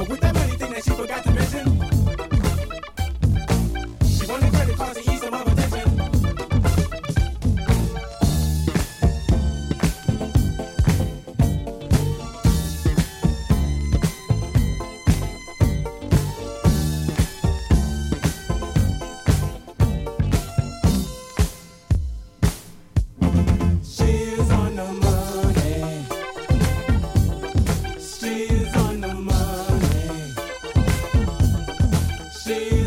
But with that money thing that she forgot to mention, she wanted credit cards to ease some of her tension. She's on the money. She's on the money. She's